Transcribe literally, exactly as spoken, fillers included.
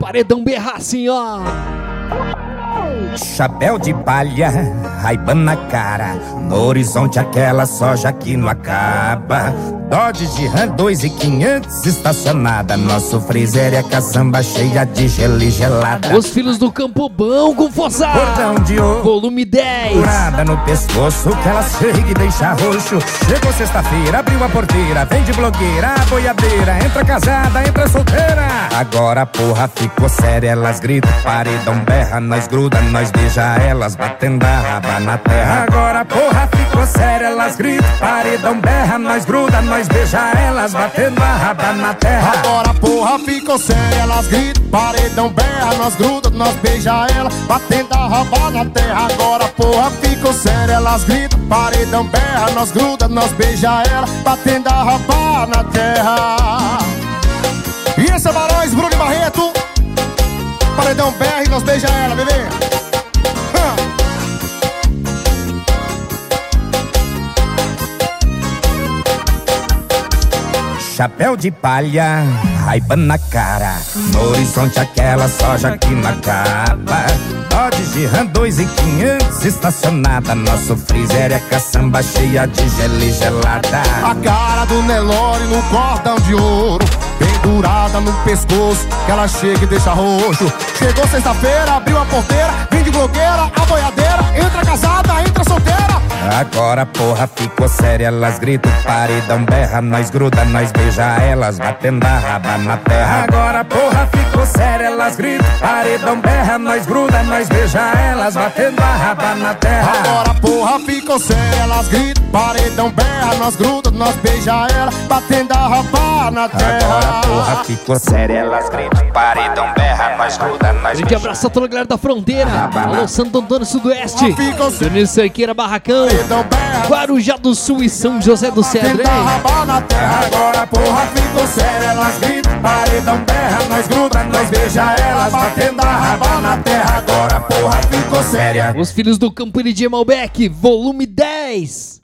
paredão berra assim, ó. Chapéu de palha, Ray-Ban na cara, no horizonte aquela soja que não acaba. Dodge de Ram dois mil e quinhentos estacionada, nosso freezer é caçamba cheia de gelo e gelada. Os filhos do Campo Bom com força. Cordão de ouro, volume dez. Curada no pescoço, que ela chega e deixa roxo. Chegou sexta-feira, abriu a porteira, vem de blogueira, a boiadeira. Entra casada, entra solteira. Agora a porra ficou séria, elas gritam, paredão berra, nós gruda, nós beija elas, batendo a raba na terra. Agora a porra ficou séria, elas gritam, paredão berra, nós gruda, nós beija elas, batendo a raba na terra. Agora a porra ficou séria, elas gritam, paredão berra, nós gruda, nós beija ela, batendo a raba na terra. Agora a porra ficou séria, elas gritam, paredão berra, nós gruda, nós beija ela, batendo a raba na terra. E esse é Barões, Bruno e Barreto, paredão berra e nós beija ela, bebê. Chapéu de palha, Ray-Ban na cara, no horizonte aquela soja que não acaba. Dodge de Ram dois mil e quinhentos estacionada, nosso freezer é caçamba cheia de gelo e gelada. A cara do Nelore no cordão de ouro, pendurada no pescoço, que ela chega e deixa roxo. Chegou sexta-feira, abriu a porteira, vem de blogueira, a boiadeira. Entra casada, entra solteira. Agora a porra ficou séria, elas gritam, paredão berra, nós gruda, nós beija elas, batendo a raba na terra. Agora a porra ficou séria, elas gritam, paredão berra, nós gruda, nós beija elas, batendo a raba na terra. Agora a porra ficou séria, elas gritam, paredão berra, nós gruda, nós beija ela, batendo a raba na terra. Agora a porra ficou séria, elas gritam, paredão berra, nós gruda, nós Grande abraço a toda a galera da fronteira. Alô, Santo Antônio Sudoeste, Juninho Cerqueira, Barracão, Guarujá do Sul e São José do Cedro. Agora a porra ficou séria, elas gritam, paredão berra, nós gruda, nós beija elas, batendo a raba na terra. Agora a porra ficou séria. Os filhos do Campo de Malbec, volume dez.